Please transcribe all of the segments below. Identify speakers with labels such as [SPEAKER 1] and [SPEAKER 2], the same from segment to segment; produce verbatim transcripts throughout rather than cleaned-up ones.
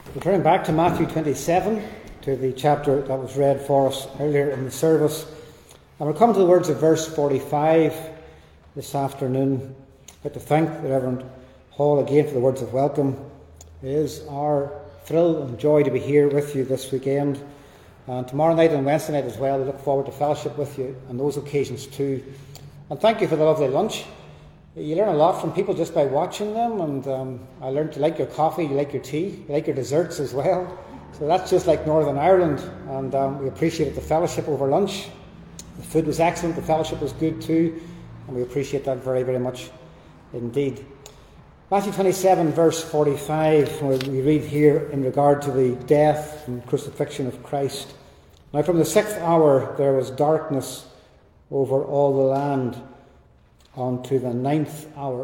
[SPEAKER 1] We're turning back to Matthew twenty-seven, to the chapter that was read for us earlier in the service. And we're coming to the words of verse forty-five this afternoon. I'd like to thank the Reverend Hall again for the words of welcome. It is our thrill and joy to be here with you this weekend. And tomorrow night and Wednesday night as well. We look forward to fellowship with you on those occasions too. And thank you for the lovely lunch. You learn a lot from people just by watching them, and um, I learned to like your coffee, you like your tea, you like your desserts as well. So that's just like Northern Ireland, and um, we appreciated the fellowship over lunch. The food was excellent, the fellowship was good too, and we appreciate that very, very much indeed. Matthew twenty-seven, verse forty-five, where we read here in regard to the death and crucifixion of Christ. Now from the sixth hour there was darkness over all the land, unto the ninth hour.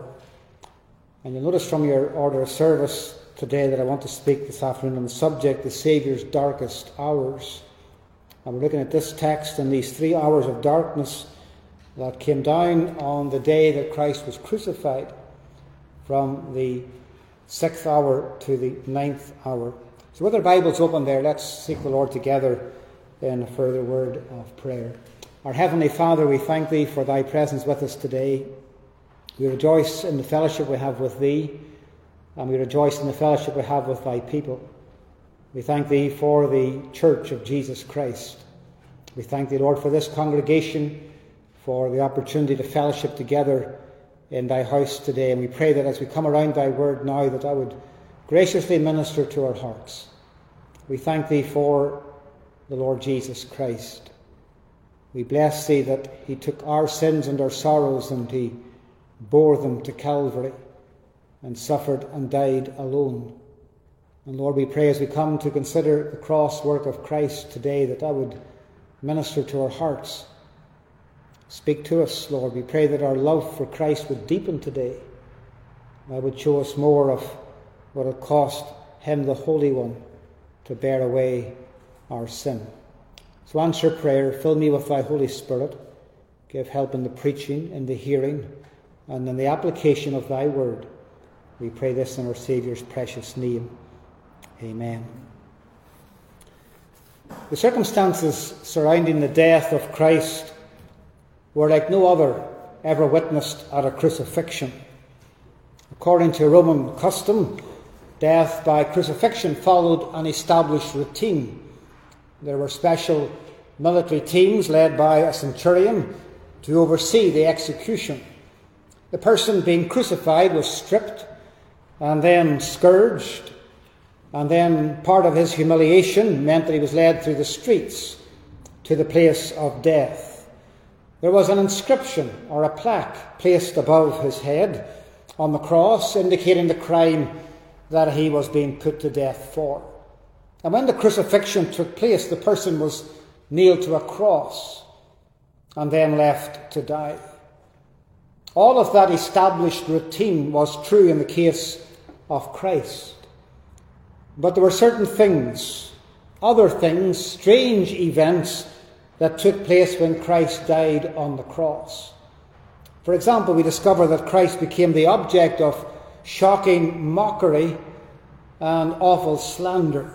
[SPEAKER 1] And you'll notice from your order of service today that I want to speak this afternoon on the subject, the Saviour's darkest hours. And we're looking at this text and these three hours of darkness that came down on the day that Christ was crucified, from the sixth hour to the ninth hour. So with our Bibles open there, let's seek the Lord together in a further word of prayer. Our Heavenly Father, we thank Thee for Thy presence with us today. We rejoice in the fellowship we have with Thee, and we rejoice in the fellowship we have with Thy people. We thank Thee for the Church of Jesus Christ. We thank Thee, Lord, for this congregation, for the opportunity to fellowship together in Thy house today. And we pray that as we come around Thy word now, that Thou would graciously minister to our hearts. We thank Thee for the Lord Jesus Christ. We bless Thee that He took our sins and our sorrows and He bore them to Calvary and suffered and died alone. And Lord, we pray as we come to consider the cross work of Christ today, that Thou would minister to our hearts. Speak to us, Lord. We pray that our love for Christ would deepen today. Thou would show us more of what it cost Him, the Holy One, to bear away our sin. So answer prayer, fill me with Thy Holy Spirit, give help in the preaching, in the hearing, and in the application of Thy word. We pray this in our Saviour's precious name. Amen. The circumstances surrounding the death of Christ were like no other ever witnessed at a crucifixion. According to Roman custom, death by crucifixion followed an established routine. There were special military teams led by a centurion to oversee the execution. The person being crucified was stripped and then scourged, and then part of his humiliation meant that he was led through the streets to the place of death. There was an inscription or a plaque placed above his head on the cross indicating the crime that he was being put to death for. And when the crucifixion took place, the person was nailed to a cross and then left to die. All of that established routine was true in the case of Christ. But there were certain things, other things, strange events that took place when Christ died on the cross. For example, we discover that Christ became the object of shocking mockery and awful slander.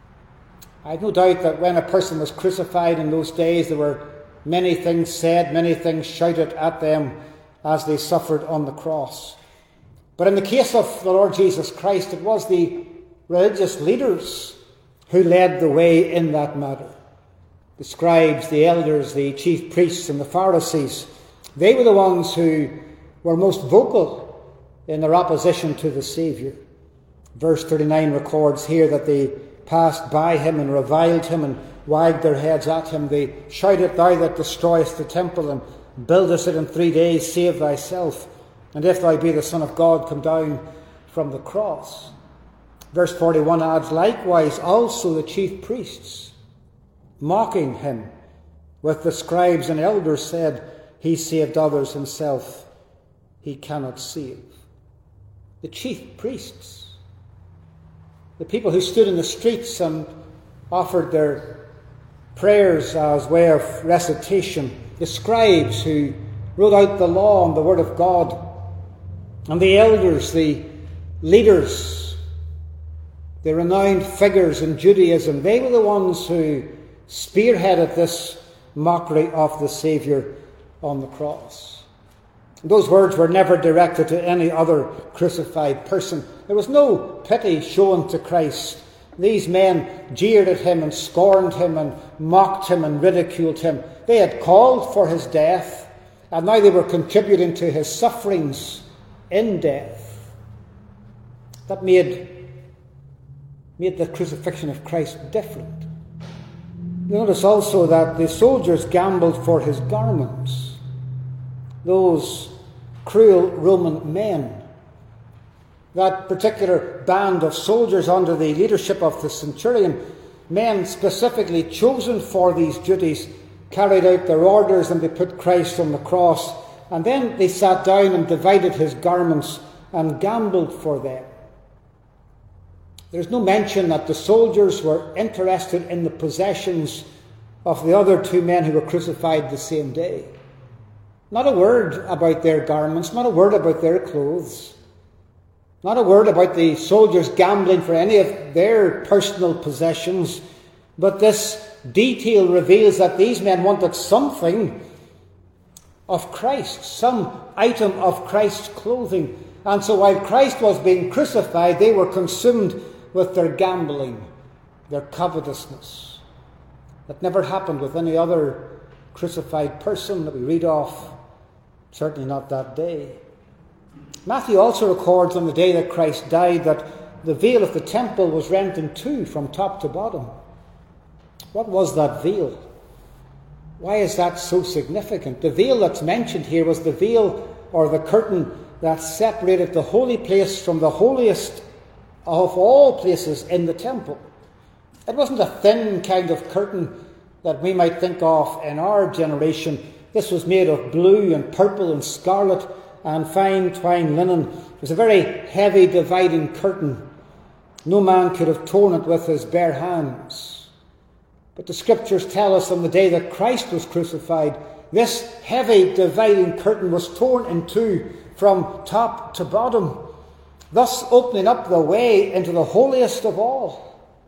[SPEAKER 1] I have no doubt that when a person was crucified in those days, there were many things said, many things shouted at them as they suffered on the cross. But in the case of the Lord Jesus Christ, it was the religious leaders who led the way in that matter. The scribes, the elders, the chief priests and the Pharisees, they were the ones who were most vocal in their opposition to the Saviour. Verse thirty-nine records here that they passed by him and reviled him and wagged their heads at him. They shouted, "Thou that destroyest the temple and buildest it in three days, save thyself. And if thou be the Son of God, come down from the cross." Verse forty-one adds, "Likewise also the chief priests, mocking him with the scribes and elders, said, He saved others, himself he cannot save." The chief priests, the people who stood in the streets and offered their prayers as way of recitation, the scribes who wrote out the law and the word of God, and the elders, the leaders the renowned figures in Judaism, they were the ones who spearheaded this mockery of the Saviour on the cross. Those words were never directed to any other crucified person. There was no pity shown to Christ. These men jeered at him and scorned him and mocked him and ridiculed him. They had called for his death, and now they were contributing to his sufferings in death. That made, made the crucifixion of Christ different. You notice also that the soldiers gambled for his garments. Those cruel Roman men, that particular band of soldiers under the leadership of the centurion, men specifically chosen for these duties, carried out their orders and they put Christ on the cross. And then they sat down and divided his garments and gambled for them. There's no mention that the soldiers were interested in the possessions of the other two men who were crucified the same day. Not a word about their garments, not a word about their clothes, not a word about the soldiers gambling for any of their personal possessions. But this detail reveals that these men wanted something of Christ, some item of Christ's clothing. And so while Christ was being crucified, they were consumed with their gambling, their covetousness. That never happened with any other crucified person that we read of, certainly not that day. Matthew also records on the day that Christ died that the veil of the temple was rent in two from top to bottom. What was that veil? Why is that so significant? The veil that's mentioned here was the veil or the curtain that separated the holy place from the holiest of all places in the temple. It wasn't a thin kind of curtain that we might think of in our generation. This was made of blue and purple and scarlet and fine twined linen. It was a very heavy dividing curtain. No man could have torn it with his bare hands. But the scriptures tell us on the day that Christ was crucified, this heavy dividing curtain was torn in two from top to bottom, thus opening up the way into the holiest of all.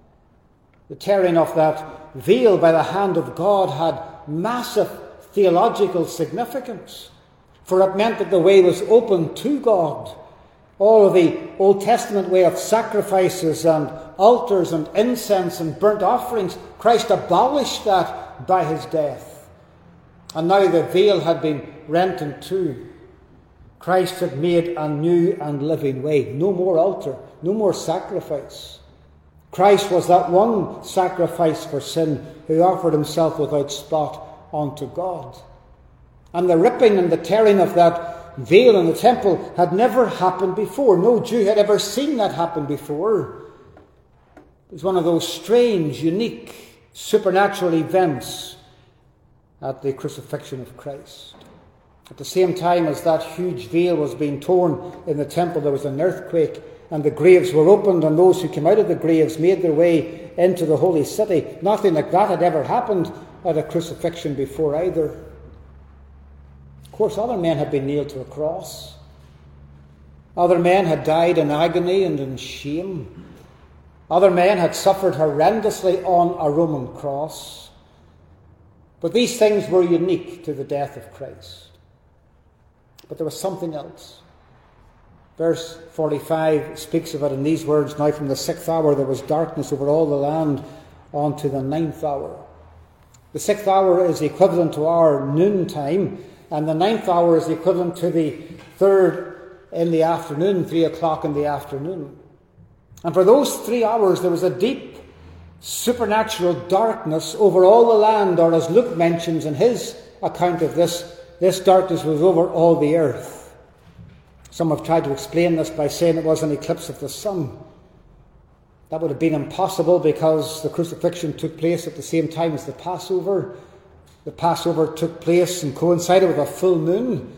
[SPEAKER 1] The tearing of that veil by the hand of God had massive theological significance, for it meant that the way was open to God. All of the Old Testament way of sacrifices and altars and incense and burnt offerings, Christ abolished that by his death. And now the veil had been rent in two. Christ had made a new and living way. No more altar, no more sacrifice. Christ was that one sacrifice for sin who offered himself without spot unto God. And the ripping and the tearing of that veil in the temple had never happened before. No Jew had ever seen that happen before. It was one of those strange, unique, supernatural events at the crucifixion of Christ. At the same time as that huge veil was being torn in the temple, there was an earthquake, and the graves were opened, and those who came out of the graves made their way into the holy city. Nothing like that had ever happened at a crucifixion before either. Of course, other men had been nailed to a cross. Other men had died in agony and in shame. Other men had suffered horrendously on a Roman cross. But these things were unique to the death of Christ. But there was something else. Verse forty-five speaks of it in these words, "Now from the sixth hour there was darkness over all the land unto the ninth hour." The sixth hour is the equivalent to our noontime, and the ninth hour is the equivalent to the third in the afternoon, three o'clock in the afternoon. And for those three hours there was a deep supernatural darkness over all the land, or as Luke mentions in his account of this, this darkness was over all the earth. Some have tried to explain this by saying it was an eclipse of the sun. That would have been impossible because the crucifixion took place at the same time as the Passover. The Passover took place and coincided with a full moon.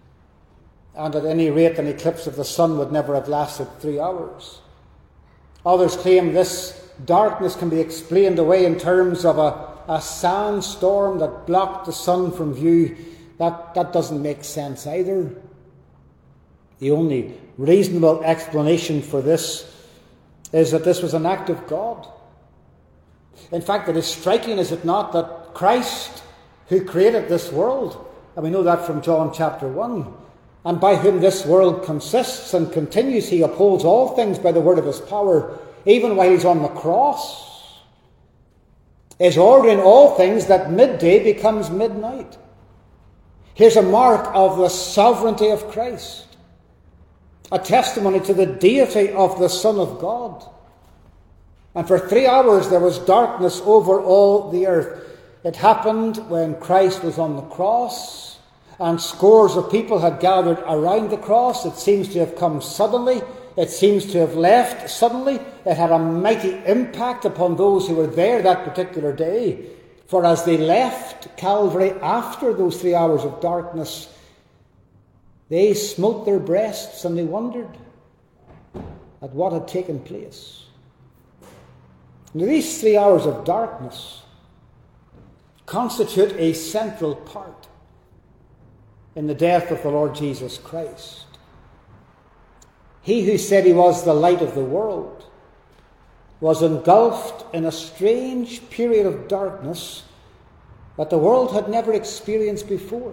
[SPEAKER 1] And at any rate, an eclipse of the sun would never have lasted three hours. Others claim this darkness can be explained away in terms of a, a sandstorm that blocked the sun from view. That, that doesn't make sense either. The only reasonable explanation for this is that this was an act of God. In fact, it is striking, is it not, that Christ, who created this world, and we know that from John chapter one, and by whom this world consists and continues, he upholds all things by the word of his power, even while he's on the cross, is ordering all things that midday becomes midnight. Here's a mark of the sovereignty of Christ, a testimony to the deity of the Son of God. And for three hours there was darkness over all the earth. It happened when Christ was on the cross, and scores of people had gathered around the cross. It seems to have come suddenly. It seems to have left suddenly. It had a mighty impact upon those who were there that particular day. For as they left Calvary after those three hours of darkness, they smote their breasts and they wondered at what had taken place. Now, these three hours of darkness constitute a central part in the death of the Lord Jesus Christ. He who said he was the light of the world was engulfed in a strange period of darkness that the world had never experienced before.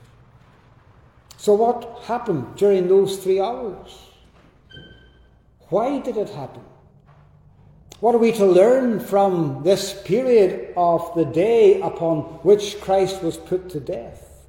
[SPEAKER 1] So what happened during those three hours? Why did it happen? What are we to learn from this period of the day upon which Christ was put to death?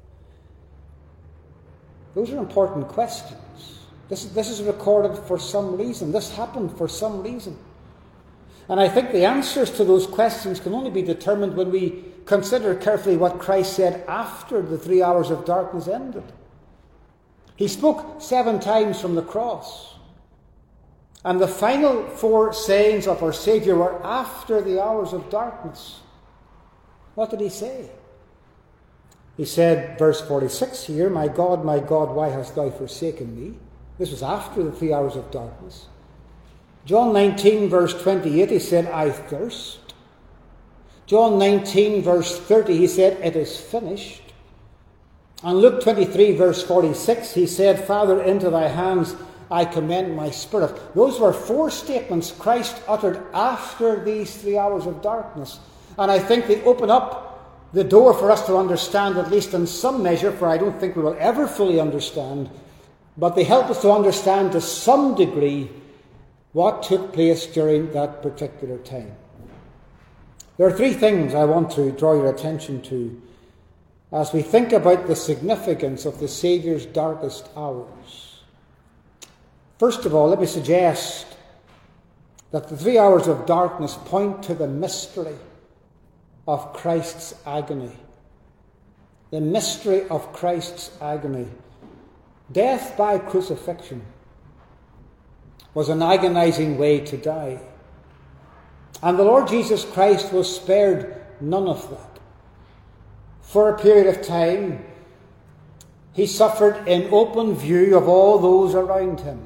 [SPEAKER 1] Those are important questions. This, this is recorded for some reason. This happened for some reason. And I think the answers to those questions can only be determined when we consider carefully what Christ said after the three hours of darkness ended. He spoke seven times from the cross. And the final four sayings of our Saviour were after the hours of darkness. What did he say? He said, verse forty-six here, "My God, my God, why hast thou forsaken me?" This was after the three hours of darkness. John nineteen, verse twenty-eight, he said, "I thirst." John nineteen, verse thirty, he said, "It is finished." And Luke twenty-three, verse forty-six, he said, "Father, into thy hands I commend my spirit." Those were four statements Christ uttered after these three hours of darkness. And I think they open up the door for us to understand, at least in some measure, for I don't think we will ever fully understand, but they help us to understand to some degree what took place during that particular time. There are three things I want to draw your attention to as we think about the significance of the Saviour's darkest hours. First of all, let me suggest that the three hours of darkness point to the mystery of Christ's agony. The mystery of Christ's agony. Death by crucifixion was an agonizing way to die. And the Lord Jesus Christ was spared none of that. For a period of time, he suffered in open view of all those around him.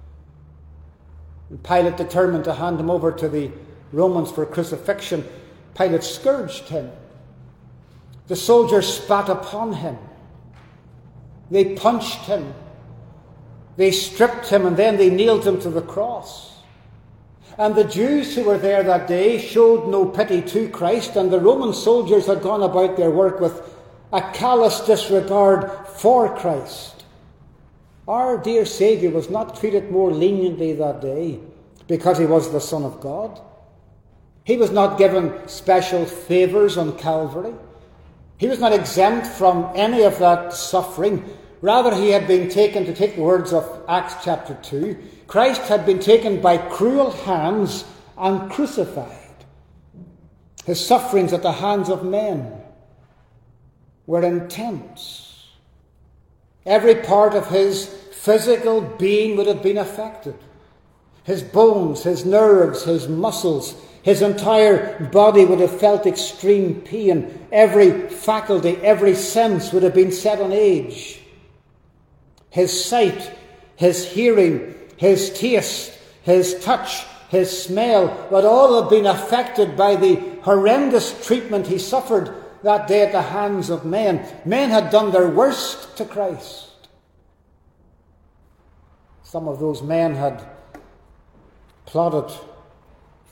[SPEAKER 1] And Pilate determined to hand him over to the Romans for crucifixion. Pilate scourged him. The soldiers spat upon him. They punched him. They stripped him, and then they nailed him to the cross. And the Jews who were there that day showed no pity to Christ, and the Roman soldiers had gone about their work with a callous disregard for Christ. Our dear Saviour was not treated more leniently that day because he was the Son of God. He was not given special favours on Calvary. He was not exempt from any of that suffering. Rather, he had been taken, to take the words of Acts chapter two, Christ had been taken by cruel hands and crucified. His sufferings at the hands of men were intense. Every part of his physical being would have been affected. His bones, his nerves, his muscles, his entire body would have felt extreme pain. Every faculty, every sense would have been set on edge. His sight, his hearing, his taste, his touch, his smell would all have been affected by the horrendous treatment he suffered that day at the hands of men. Men had done their worst to Christ. Some of those men had plotted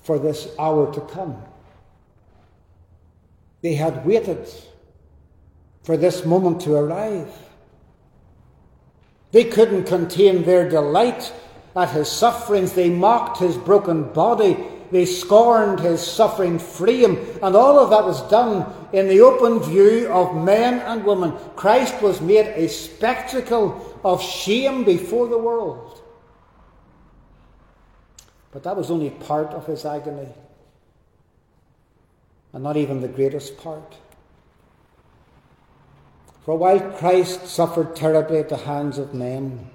[SPEAKER 1] for this hour to come. They had waited for this moment to arrive. They couldn't contain their delight at his sufferings. They mocked his broken body. They scorned his suffering frame. And all of that was done in the open view of men and women. Christ was made a spectacle of shame before the world. But that was only part of his agony, and not even the greatest part. For while Christ suffered terribly at the hands of men,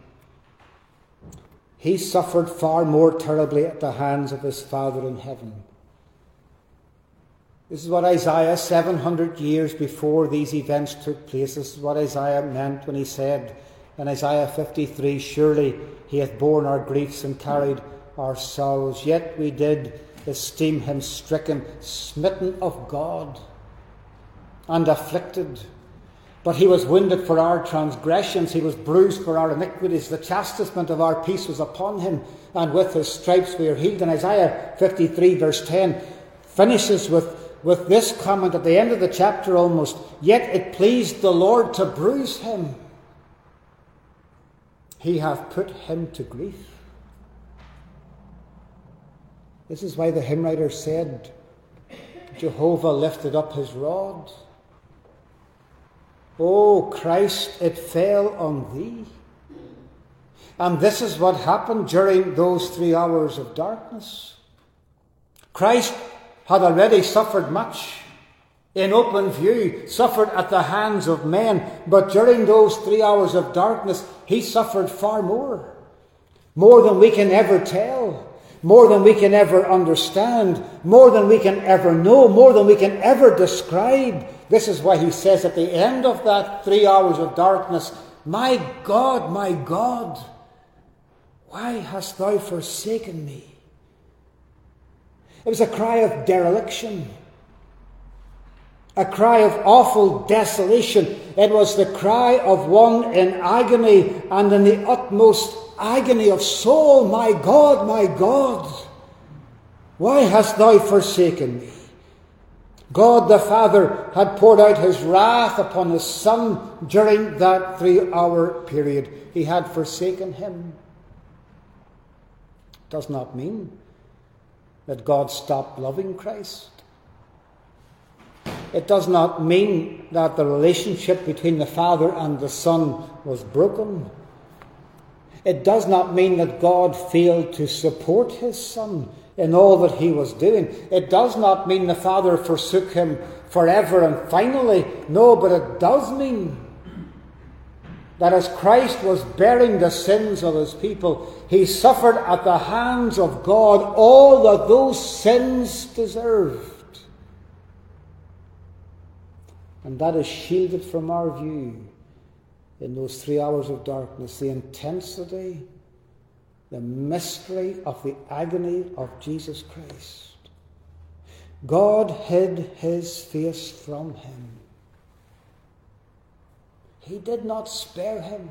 [SPEAKER 1] he suffered far more terribly at the hands of his Father in heaven. This is what Isaiah, seven hundred years before these events took place, this is what Isaiah meant when he said in Isaiah fifty-three, "Surely he hath borne our griefs and carried our sorrows, yet we did esteem him stricken, smitten of God, and afflicted. But he was wounded for our transgressions, he was bruised for our iniquities. The chastisement of our peace was upon him, and with his stripes we are healed." And Isaiah fifty-three verse ten finishes with, with this comment at the end of the chapter almost, "Yet it pleased the Lord to bruise him. He hath put him to grief." This is why the hymn writer said, "Jehovah lifted up his rod. O Christ, it fell on thee." And this is what happened during those three hours of darkness. Christ had already suffered much in open view, suffered at the hands of men, but during those three hours of darkness, he suffered far more. More than we can ever tell. More than we can ever understand, more than we can ever know, more than we can ever describe. This is why he says at the end of that three hours of darkness, "My God, my God, why hast thou forsaken me?" It was a cry of dereliction, a cry of awful desolation. It was the cry of one in agony and in the utmost agony of soul. "My God, my God, why hast thou forsaken me?" God the Father had poured out his wrath upon his Son during that three-hour period. He had forsaken him. It does not mean that God stopped loving Christ. It does not mean that the relationship between the Father and the Son was broken. It does not mean that God failed to support his Son in all that he was doing. It does not mean the Father forsook him forever and finally. No, but it does mean that as Christ was bearing the sins of his people, he suffered at the hands of God all that those sins deserved. And that is shielded from our view in those three hours of darkness, the intensity, the mystery of the agony of Jesus Christ. God hid his face from him. He did not spare him.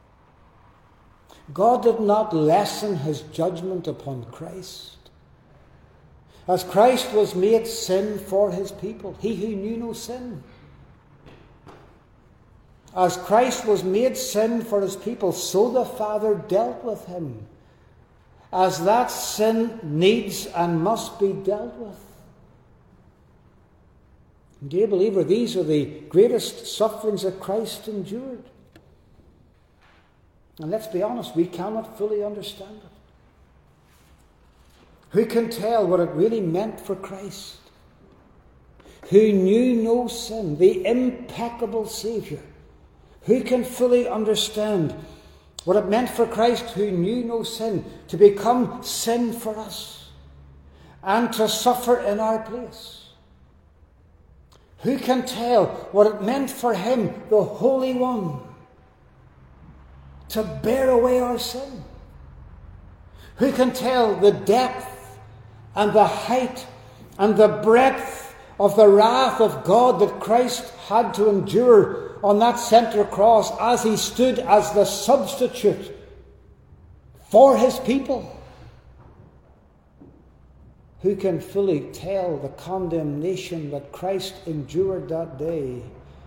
[SPEAKER 1] God did not lessen his judgment upon Christ. As Christ was made sin for his people, he who knew no sin. As Christ was made sin for his people, so the Father dealt with him, as that sin needs and must be dealt with. Dear believer, these are the greatest sufferings that Christ endured. And let's be honest, we cannot fully understand it. Who can tell what it really meant for Christ, who knew no sin, the impeccable Saviour? Who can fully understand what it meant for Christ, who knew no sin, to become sin for us and to suffer in our place? Who can tell what it meant for him, the Holy One, to bear away our sin? Who can tell the depth and the height and the breadth of the wrath of God that Christ had to endure on that centre cross as he stood as the substitute for his people? who can fully tell the condemnation that Christ endured that day?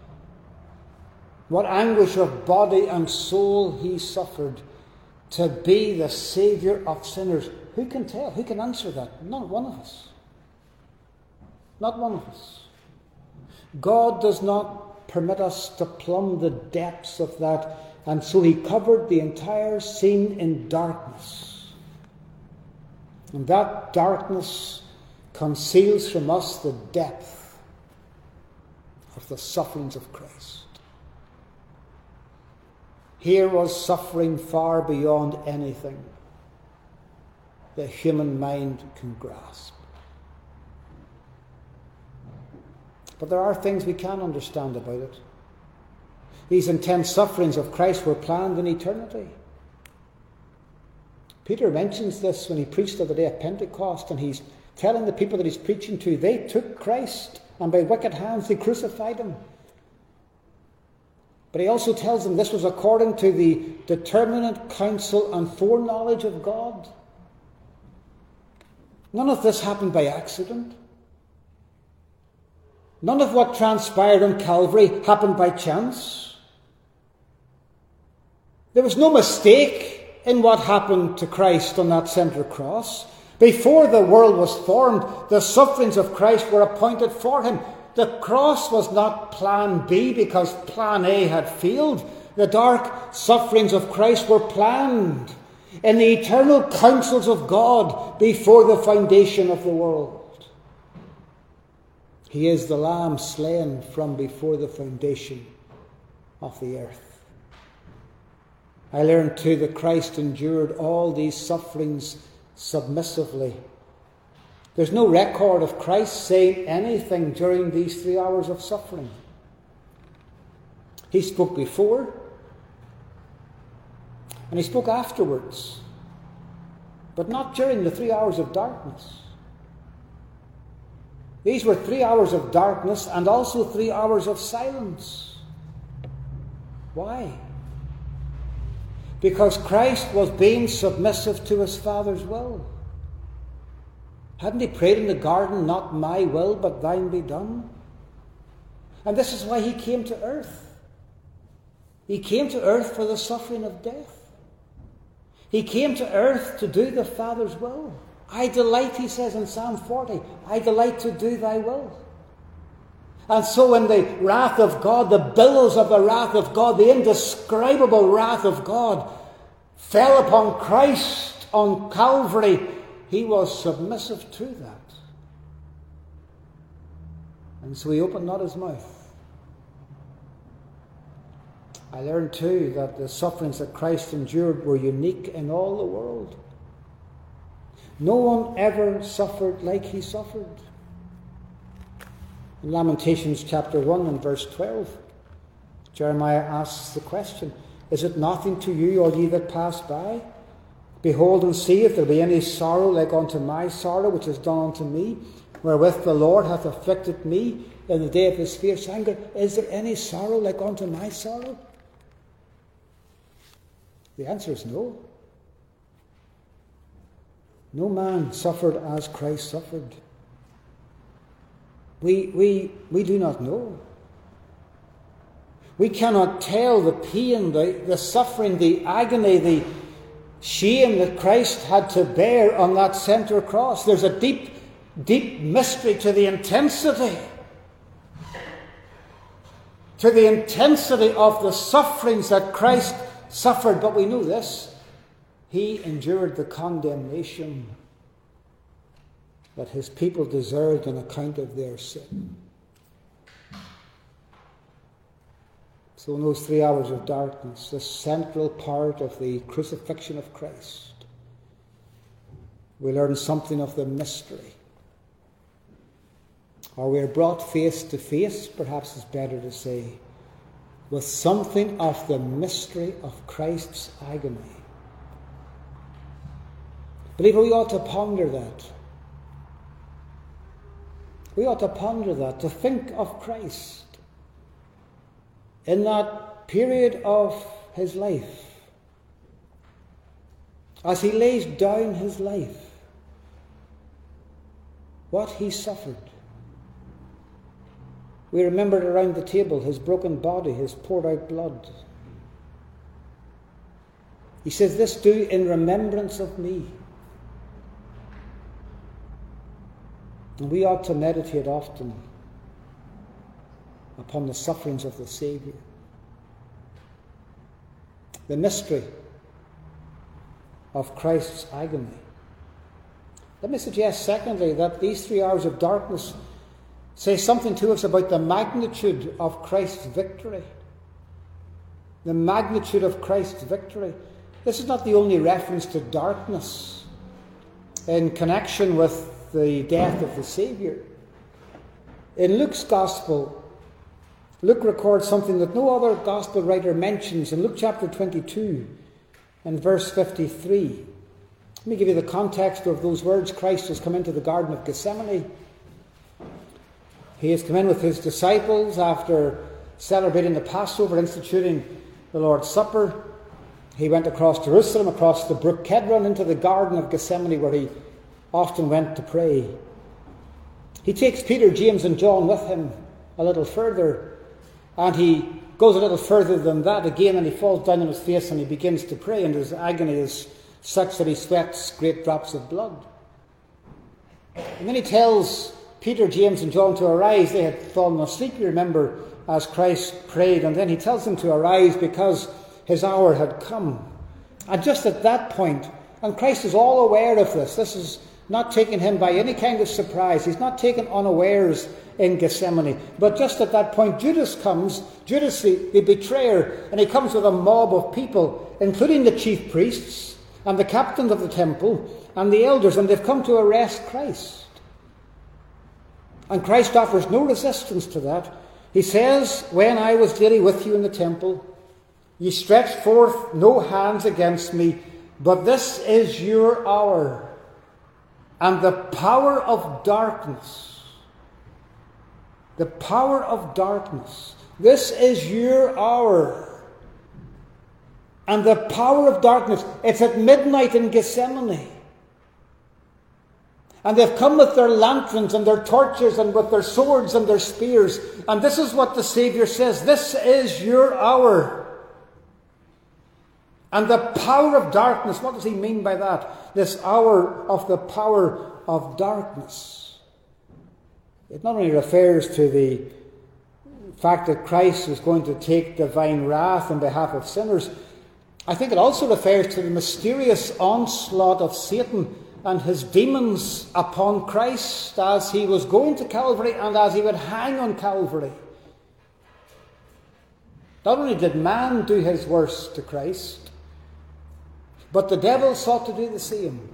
[SPEAKER 1] What anguish of body and soul he suffered to be the Saviour of sinners. Who can tell? Who can answer that? Not one of us. Not one of us. God does not permit us to plumb the depths of that, and so he covered the entire scene in darkness. And that darkness conceals from us the depth of the sufferings of Christ. Here was suffering far beyond anything the human mind can grasp. But there are things we can understand about it. These intense sufferings of Christ were planned in eternity. Peter mentions this when he preached on the day of Pentecost, and he's telling the people that he's preaching to, they took Christ, and by wicked hands they crucified him. But he also tells them this was according to the determinate counsel and foreknowledge of God. None of this happened by accident. None of what transpired on Calvary happened by chance. There was no mistake in what happened to Christ on that centre cross. Before the world was formed, the sufferings of Christ were appointed for him. The cross was not plan B because plan A had failed. The dark sufferings of Christ were planned in the eternal counsels of God before the foundation of the world. He is the Lamb slain from before the foundation of the earth. I learned too that Christ endured all these sufferings submissively. There's no record of Christ saying anything during these three hours of suffering. He spoke before, and he spoke afterwards, but not during the three hours of darkness. These were three hours of darkness and also three hours of silence. Why? Because Christ was being submissive to his Father's will. Hadn't he prayed in the garden, not my will, but thine be done? And this is why he came to earth. He came to earth for the suffering of death. He came to earth to do the Father's will. I delight, he says in Psalm forty, I delight to do thy will. And so when the wrath of God, the billows of the wrath of God, the indescribable wrath of God fell upon Christ on Calvary, he was submissive to that. And so he opened not his mouth. I learned too that the sufferings that Christ endured were unique in all the world. No one ever suffered like he suffered. In Lamentations chapter one and verse twelve, Jeremiah asks the question, is it nothing to you, all ye that pass by? Behold and see if there be any sorrow like unto my sorrow, which is done unto me, wherewith the Lord hath afflicted me in the day of his fierce anger. Is there any sorrow like unto my sorrow? The answer is no. No man suffered as Christ suffered. We, we, we do not know. We cannot tell the pain, the, the suffering, the agony, the shame that Christ had to bear on that centre cross. There's a deep, deep mystery to the intensity, to the intensity of the sufferings that Christ suffered. But we know this. He endured the condemnation that his people deserved on account of their sin. So in those three hours of darkness, the central part of the crucifixion of Christ, we learn something of the mystery. Or we are brought face to face, perhaps it's better to say, with something of the mystery of Christ's agony. I believe we ought to ponder that. We ought to ponder that, to think of Christ in that period of his life, as he lays down his life, what he suffered. We remembered around the table his broken body, his poured out blood. He says, this do in remembrance of me. And we ought to meditate often upon the sufferings of the Saviour. The mystery of Christ's agony. Let me suggest, secondly, that these three hours of darkness say something to us about the magnitude of Christ's victory. The magnitude of Christ's victory. This is not the only reference to darkness in connection with the death of the Saviour. In Luke's Gospel, Luke records something that no other Gospel writer mentions in Luke chapter twenty-two and verse fifty-three. Let me give you the context of those words. Christ has come into the Garden of Gethsemane. He has come in with his disciples after celebrating the Passover, instituting the Lord's Supper. He went across Jerusalem, across the brook Kedron, into the Garden of Gethsemane, where he often went to pray. He takes Peter, James, and John with him a little further, and he goes a little further than that again, and he falls down on his face and he begins to pray, and his agony is such that he sweats great drops of blood. And then he tells Peter, James, and John to arise. They had fallen asleep, you remember, as Christ prayed, and then he tells them to arise because his hour had come. And just at that point, and Christ is all aware of this, this is not taking him by any kind of surprise. He's not taken unawares in Gethsemane. But just at that point, Judas comes, Judas the, the betrayer, and he comes with a mob of people, including the chief priests and the captains of the temple and the elders, and they've come to arrest Christ. And Christ offers no resistance to that. He says, when I was daily with you in the temple, ye stretched forth no hands against me, but this is your hour, and the power of darkness, the power of darkness, this is your hour, and the power of darkness, it's at midnight in Gethsemane. And they've come with their lanterns and their torches and with their swords and their spears. And this is what the Saviour says, this is your hour. And the power of darkness, what does he mean by that? This hour of the power of darkness. It not only refers to the fact that Christ is going to take divine wrath on behalf of sinners, I think it also refers to the mysterious onslaught of Satan and his demons upon Christ as he was going to Calvary and as he would hang on Calvary. Not only did man do his worst to Christ, but the devil sought to do the same.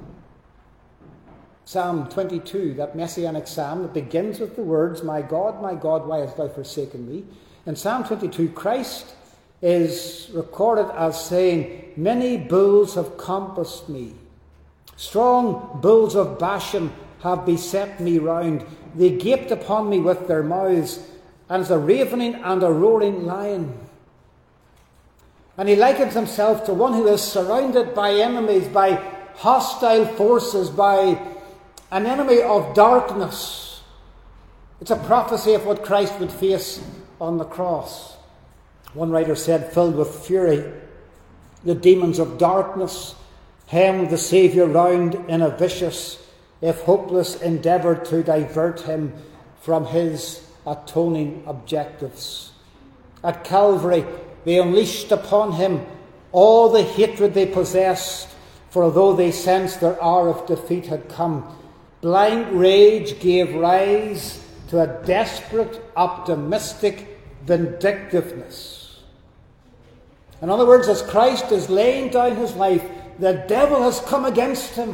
[SPEAKER 1] Psalm twenty-two, that messianic psalm that begins with the words, my God, my God, why hast thou forsaken me? In Psalm twenty-two, Christ is recorded as saying, many bulls have compassed me. Strong bulls of Bashan have beset me round. They gaped upon me with their mouths, and as a ravening and a roaring lion. And he likens himself to one who is surrounded by enemies, by hostile forces, by an enemy of darkness. It's a prophecy of what Christ would face on the cross. One writer said, filled with fury, the demons of darkness hemmed the Saviour round in a vicious, if hopeless, endeavour to divert him from his atoning objectives. At Calvary, they unleashed upon him all the hatred they possessed, for although they sensed their hour of defeat had come, blind rage gave rise to a desperate, optimistic vindictiveness. In other words, as Christ is laying down his life, the devil has come against him.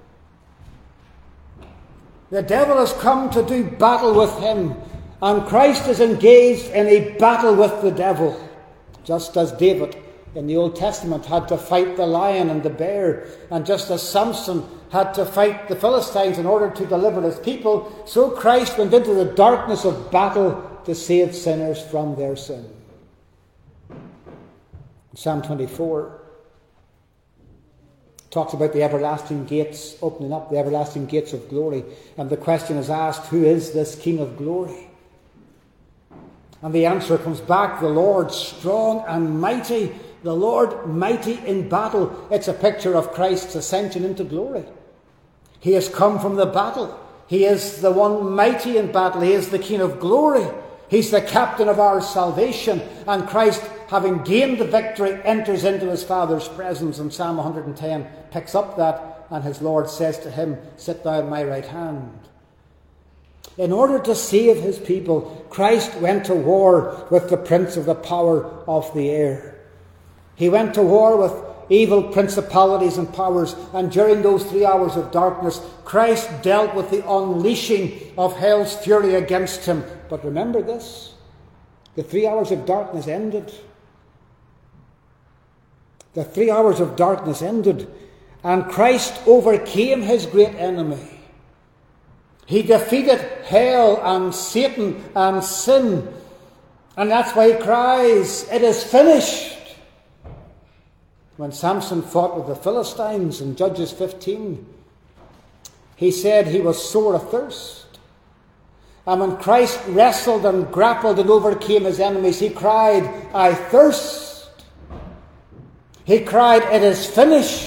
[SPEAKER 1] The devil has come to do battle with him, and Christ is engaged in a battle with the devil, just as David in the Old Testament had to fight the lion and the bear, and just as Samson had to fight the Philistines in order to deliver his people, so Christ went into the darkness of battle to save sinners from their sin. Psalm twenty-four talks about the everlasting gates opening up, the everlasting gates of glory. And the question is asked, who is this King of glory? And the answer comes back, the Lord strong and mighty, the Lord mighty in battle. It's a picture of Christ's ascension into glory. He has come from the battle. He is the one mighty in battle. He is the King of glory. He's the captain of our salvation. And Christ, having gained the victory, enters into his Father's presence. And Psalm one hundred ten picks up that, and his Lord says to him, sit thou at my right hand. In order to save his people, Christ went to war with the prince of the power of the air. He went to war with evil principalities and powers, and during those three hours of darkness, Christ dealt with the unleashing of hell's fury against him. But remember this, the three hours of darkness ended. The three hours of darkness ended, and Christ overcame his great enemy. He defeated hell and Satan and sin. And that's why he cries, it is finished. When Samson fought with the Philistines in Judges fifteen, he said he was sore athirst. And when Christ wrestled and grappled and overcame his enemies, he cried, I thirst. He cried, it is finished.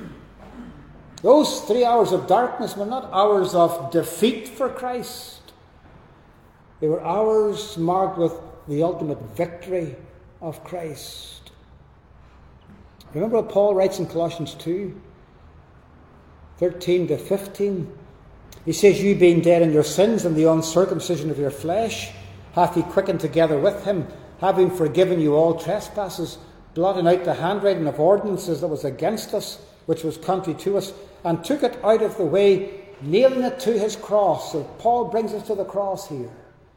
[SPEAKER 1] Those three hours of darkness were not hours of defeat for Christ. They were hours marked with the ultimate victory of Christ. Remember what Paul writes in Colossians two, thirteen to fifteen? He says, you being dead in your sins and the uncircumcision of your flesh, hath he quickened together with him, having forgiven you all trespasses, blotting out the handwriting of ordinances that was against us, which was contrary to us, and took it out of the way, nailing it to his cross. So Paul brings us to the cross here.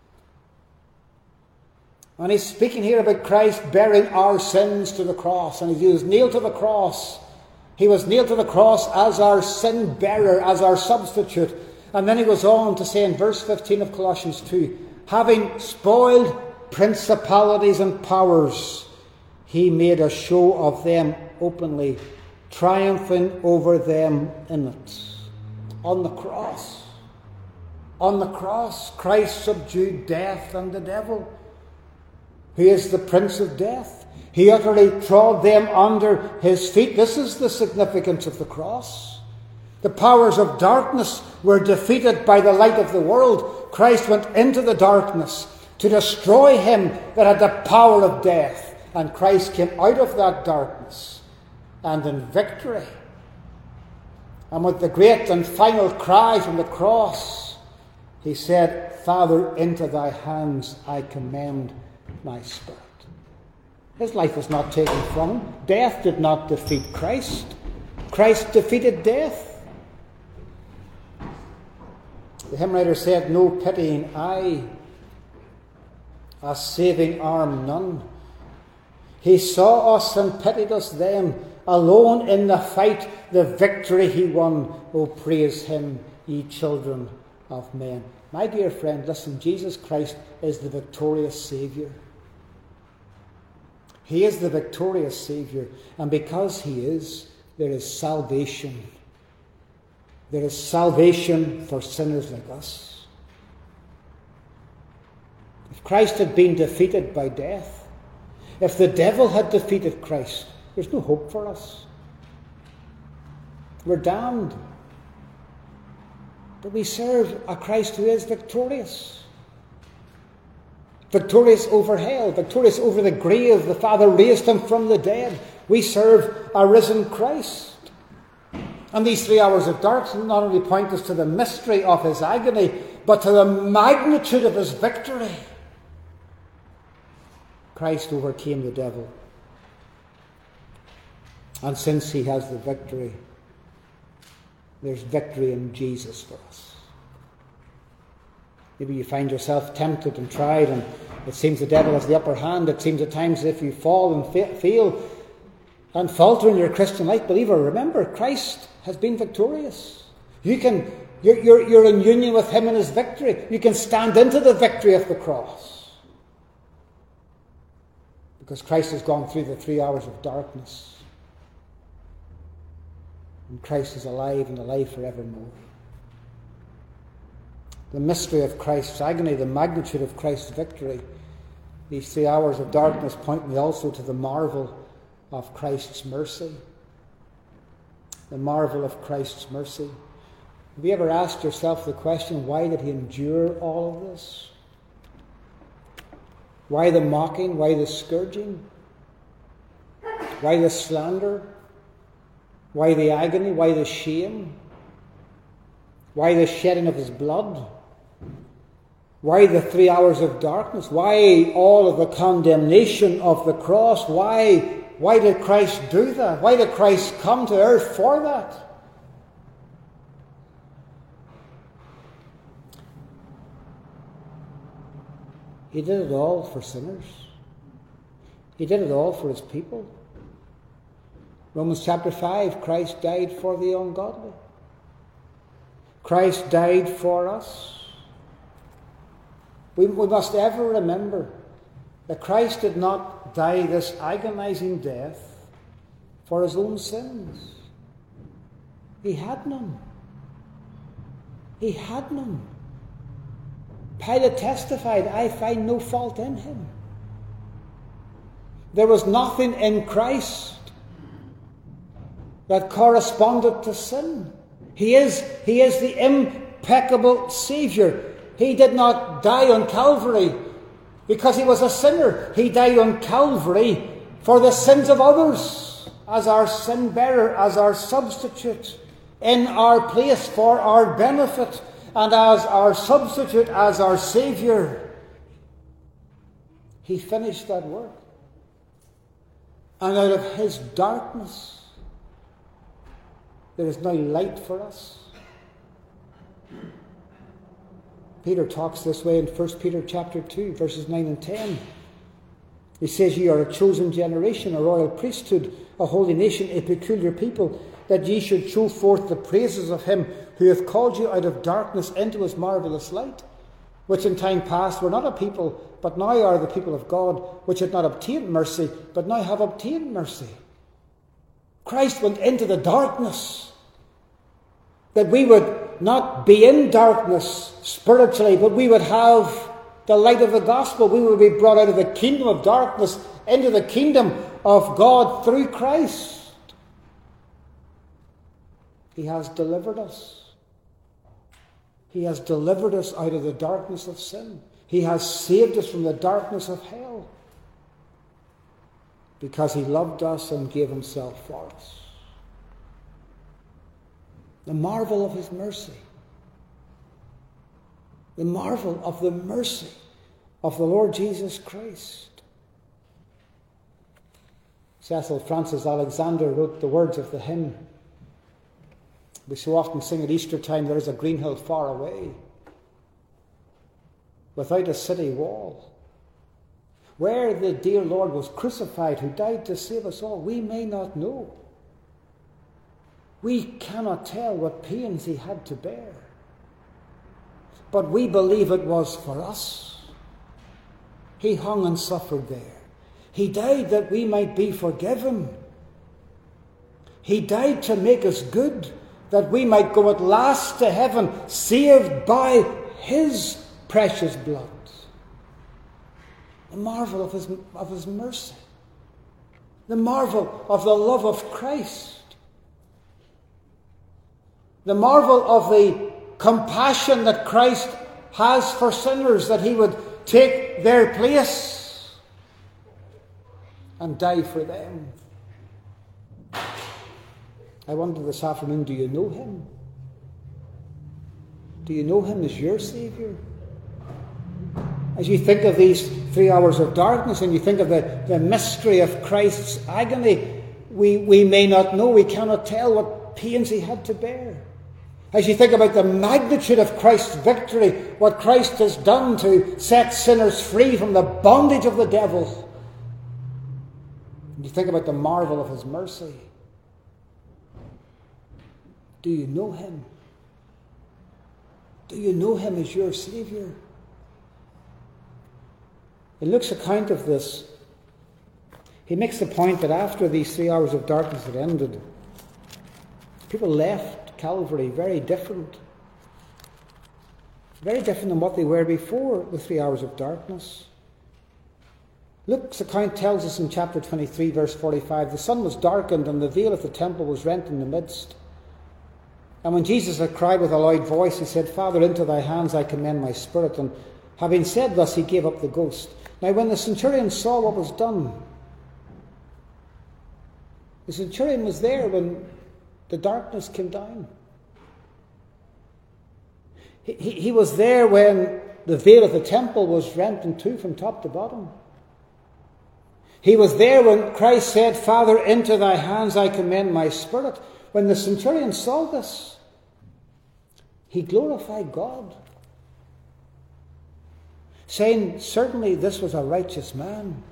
[SPEAKER 1] And he's speaking here about Christ bearing our sins to the cross. And he was nailed to the cross. He was nailed to the cross as our sin bearer, as our substitute. And then he goes on to say in verse fifteen of Colossians two, having spoiled principalities and powers, he made a show of them openly, triumphing over them in it. On the cross. On the cross, Christ subdued death and the devil. He is the prince of death. He utterly trod them under his feet. This is the significance of the cross. The powers of darkness were defeated by the light of the world. Christ went into the darkness to destroy him that had the power of death. And Christ came out of that darkness, and in victory. And with the great and final cry from the cross, he said, Father, into thy hands I commend my spirit. His life was not taken from him. Death did not defeat Christ. Christ defeated death. The hymn writer said, no pitying eye, a saving arm none. He saw us and pitied us then. Alone in the fight, the victory he won. Oh, praise him, ye children of men. My dear friend, listen, Jesus Christ is the victorious Saviour. He is the victorious Saviour. And because he is, there is salvation. There is salvation for sinners like us. If Christ had been defeated by death, if the devil had defeated Christ, there's no hope for us. We're damned. But we serve a Christ who is victorious. Victorious over hell, victorious over the grave. The Father raised him from the dead. We serve a risen Christ. And these three hours of darkness not only point us to the mystery of his agony, but to the magnitude of his victory. Christ overcame the devil. And since he has the victory, there's victory in Jesus for us. Maybe you find yourself tempted and tried, and it seems the devil has the upper hand. It seems at times as if you fall and fa- fail and falter in your Christian life. Believer, remember, Christ has been victorious. You can, you're, you're, you're in union with him in his victory. You can stand into the victory of the cross. Because Christ has gone through the three hours of darkness. And Christ is alive and alive forevermore. The mystery of Christ's agony, the magnitude of Christ's victory. These three hours of darkness point me also to the marvel of Christ's mercy. The marvel of Christ's mercy. Have you ever asked yourself the question, why did he endure all of this? Why the mocking? Why the scourging? Why the slander? Why the agony? Why the shame? Why the shedding of his blood? Why the three hours of darkness? Why all of the condemnation of the cross? Why, why did Christ do that? Why did Christ come to earth for that? He did it all for sinners. He did it all for his people. Romans chapter five, Christ died for the ungodly. Christ died for us. We, we must ever remember that Christ did not die this agonizing death for his own sins. He had none. He had none. Pilate testified, I find no fault in him. There was nothing in Christ that corresponded to sin. He is, he is the impeccable Saviour. He did not die on Calvary because he was a sinner. He died on Calvary for the sins of others, as our sin bearer, as our substitute, in our place for our benefit, and as our substitute, as our Saviour. He finished that work. And out of his darkness, there is now light for us. Peter talks this way in First Peter chapter two, verses nine and ten. He says, ye are a chosen generation, a royal priesthood, a holy nation, a peculiar people, that ye should show forth the praises of him who hath called you out of darkness into his marvellous light, which in time past were not a people, but now are the people of God, which had not obtained mercy, but now have obtained mercy. Christ went into the darkness, that we would not be in darkness spiritually, but we would have the light of the gospel. We would be brought out of the kingdom of darkness into the kingdom of God through Christ. He has delivered us. He has delivered us out of the darkness of sin. He has saved us from the darkness of hell, because he loved us and gave himself for us. The marvel of his mercy. The marvel of the mercy of the Lord Jesus Christ. Cecil Francis Alexander wrote the words of the hymn we so often sing at Easter time, there is a green hill far away, without a city wall, where the dear Lord was crucified, who died to save us all. We may not know. We cannot tell what pains he had to bear. But we believe it was for us. He hung and suffered there. He died that we might be forgiven. He died to make us good, that we might go at last to heaven, saved by his precious blood. The marvel of his, of his mercy. The marvel of the love of Christ. The marvel of the compassion that Christ has for sinners, that he would take their place and die for them. I wonder this afternoon, do you know him? Do you know him as your Saviour? As you think of these three hours of darkness and you think of the, the mystery of Christ's agony, we, we may not know, we cannot tell what pains he had to bear. As you think about the magnitude of Christ's victory, what Christ has done to set sinners free from the bondage of the devil, and you think about the marvel of his mercy, do you know him? Do you know him as your Saviour? In Luke's account of this, he makes the point that after these three hours of darkness had ended, People left Calvary very different. Very different than what they were before the three hours of darkness. Luke's account tells us in chapter twenty-three, verse forty-five, the sun was darkened and the veil of the temple was rent in the midst. And when Jesus had cried with a loud voice, he said, Father, into thy hands I commend my spirit. And having said thus, he gave up the ghost. Now when the centurion saw what was done, the centurion was there when the darkness came down. He, he, he was there when the veil of the temple was rent in two from top to bottom. He was there when Christ said, Father, into thy hands I commend my spirit. When the centurion saw this, he glorified God, saying, certainly this was a righteous man.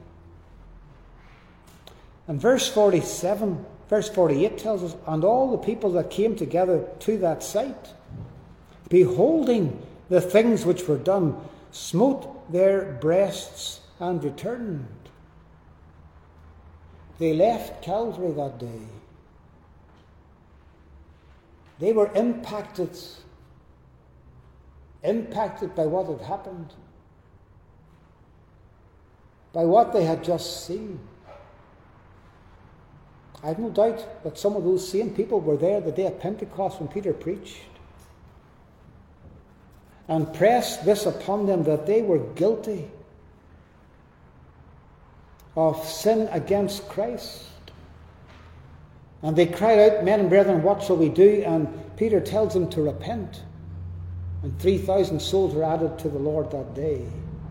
[SPEAKER 1] And verse forty-seven, verse forty-eight tells us, and all the people that came together to that sight, beholding the things which were done, smote their breasts and returned. They left Calvary that day. They were impacted, impacted by what had happened, by what they had just seen. I have no doubt that some of those same people were there the day of Pentecost when Peter preached and pressed this upon them, that they were guilty of sin against Christ. And they cried out, men and brethren, what shall we do? And Peter tells them to repent. And three thousand souls were added to the Lord that day.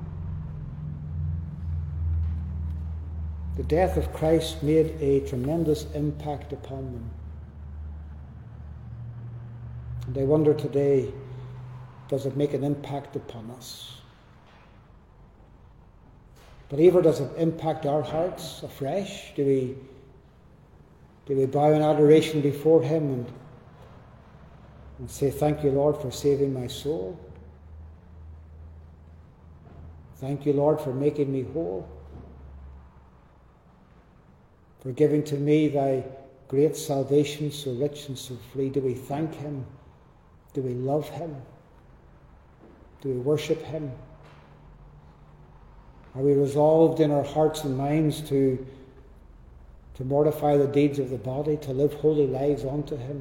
[SPEAKER 1] The death of Christ made a tremendous impact upon them. And I wonder today, does it make an impact upon us? Believer, does it impact our hearts afresh? Do we, do we bow in adoration before him and, and say, thank you, Lord, for saving my soul? Thank you, Lord, for making me whole, for giving to me thy great salvation, so rich and so free. Do we thank him? Do we love him? Do we worship him? Are we resolved in our hearts and minds to, to mortify the deeds of the body, to live holy lives unto him?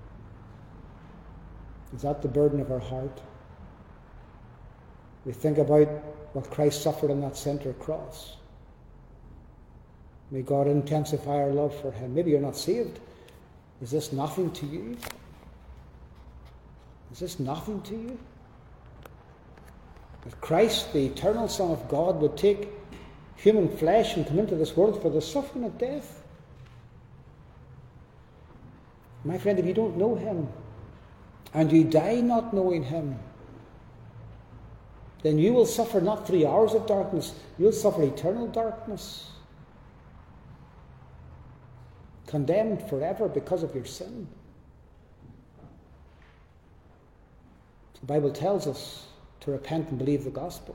[SPEAKER 1] Is that the burden of our heart? We think about what Christ suffered on that centre cross. May God intensify our love for him. Maybe you're not saved. Is this nothing to you? Is this nothing to you? That Christ, the eternal Son of God, would take human flesh and come into this world for the suffering of death. My friend, if you don't know him, and you die not knowing him, then you will suffer not three hours of darkness, you'll suffer eternal darkness. Condemned forever because of your sin. The Bible tells us to repent and believe the gospel.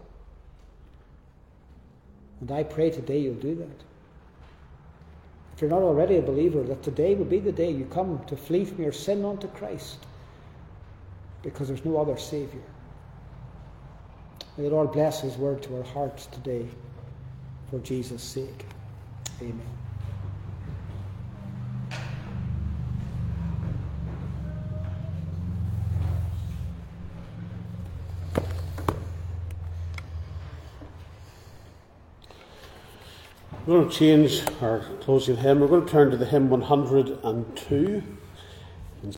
[SPEAKER 1] And I pray today you'll do that. If you're not already a believer, that today will be the day you come to flee from your sin unto Christ, because there's no other Saviour. May the Lord bless his word to our hearts today for Jesus' sake. Amen.
[SPEAKER 2] We're going to change our closing hymn. We're going to turn to the hymn one hundred and two.